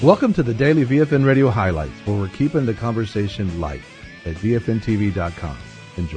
Welcome to the Daily VFN Radio Highlights, where we're keeping the conversation light at VFNTV.com. Enjoy.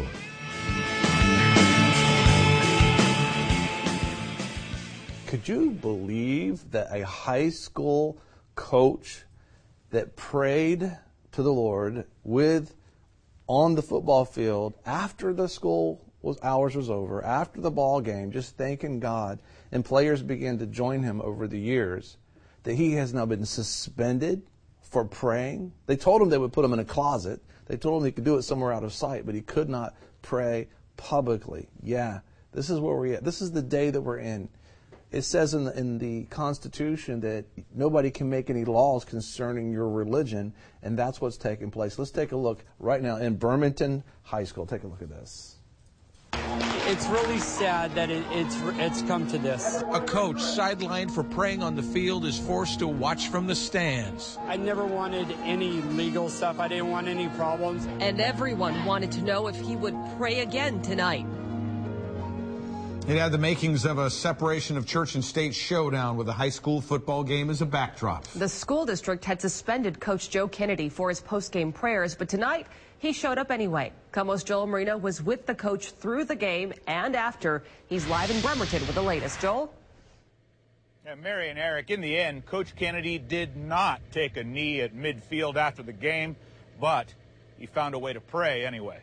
Could you believe that a high school coach that prayed to the Lord on the football field after the hours was over, after the ball game, just thanking God, and players began to join him over the years, that he has now been suspended for praying? They told him they would put him in a closet. They told him he could do it somewhere out of sight, but he could not pray publicly. Yeah, this is where we're at. This is the day that we're in. It says in the Constitution that nobody can make any laws concerning your religion, and that's what's taking place. Let's take a look right now in Bremerton High School. Take a look at this. It's really sad that it's come to this. A coach sidelined for praying on the field is forced to watch from the stands. I never wanted any legal stuff. I didn't want any problems. And everyone wanted to know if he would pray again tonight. It had the makings of a separation of church and state showdown with a high school football game as a backdrop. The school district had suspended Coach Joe Kennedy for his post-game prayers, but tonight he showed up anyway. KOMO's Joel Marino was with the coach through the game and after. He's live in Bremerton with the latest. Joel? Yeah, Mary and Eric, in the end, Coach Kennedy did not take a knee at midfield after the game, but he found a way to pray anyway.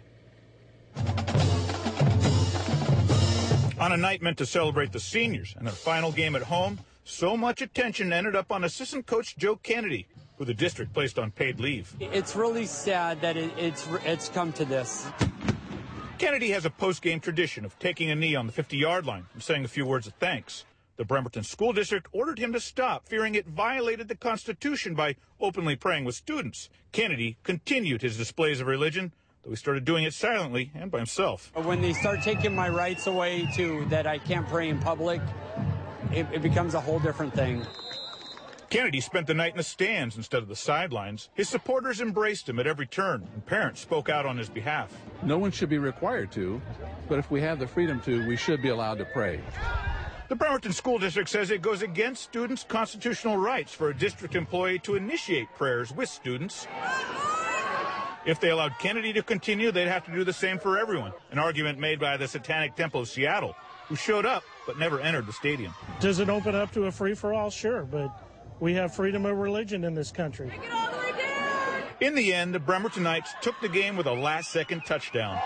On a night meant to celebrate the seniors and their final game at home, so much attention ended up on assistant coach Joe Kennedy, who the district placed on paid leave. It's really sad that it's come to this. Kennedy has a post-game tradition of taking a knee on the 50-yard line and saying a few words of thanks. The Bremerton School District ordered him to stop, fearing it violated the Constitution by openly praying with students. Kennedy continued his displays of religion, though he started doing it silently and by himself. When they start taking my rights away, too, that I can't pray in public, it becomes a whole different thing. Kennedy spent the night in the stands instead of the sidelines. His supporters embraced him at every turn, and parents spoke out on his behalf. No one should be required to, but if we have the freedom to, we should be allowed to pray. The Bremerton School District says it goes against students' constitutional rights for a district employee to initiate prayers with students. If they allowed Kennedy to continue, they'd have to do the same for everyone, an argument made by the Satanic Temple of Seattle, who showed up but never entered the stadium. Does it open up to a free-for-all? Sure, but we have freedom of religion in this country. In the end, the Bremertonites took the game with a last-second touchdown.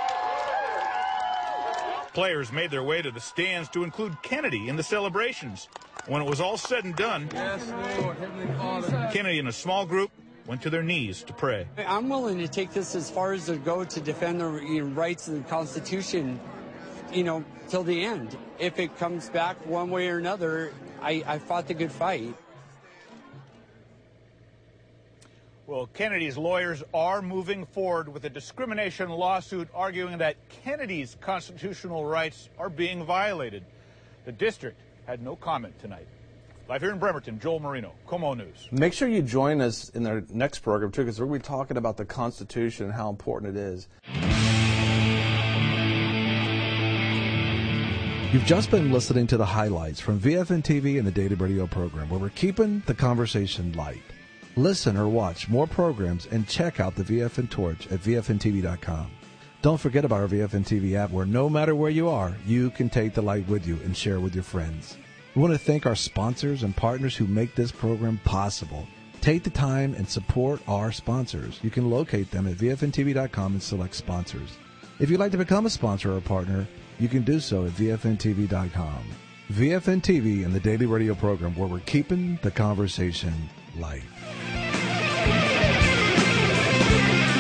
Players made their way to the stands to include Kennedy in the celebrations. When it was all said and done, yes, Lord, Heavenly Father, Kennedy and a small group went to their knees to pray. I'm willing to take this as far as to go to defend the rights of the Constitution, till the end. If it comes back one way or another, I fought the good fight. Well, Kennedy's lawyers are moving forward with a discrimination lawsuit arguing that Kennedy's constitutional rights are being violated. The district had no comment tonight. Live here in Bremerton, Joel Marino, KOMO News. Make sure you join us in our next program, too, because we're going to be talking about the Constitution and how important it is. You've just been listening to the highlights from VFN TV and the Daily Radio program, where we're keeping the conversation light. Listen or watch more programs and check out the VFN Torch at VFNTV.com. Don't forget about our VFN TV app, where no matter where you are, you can take the light with you and share with your friends. We want to thank our sponsors and partners who make this program possible. Take the time and support our sponsors. You can locate them at VFNTV.com and select sponsors. If you'd like to become a sponsor or a partner, you can do so at VFNTV.com. VFN TV and the Daily Radio program, where we're keeping the conversation light.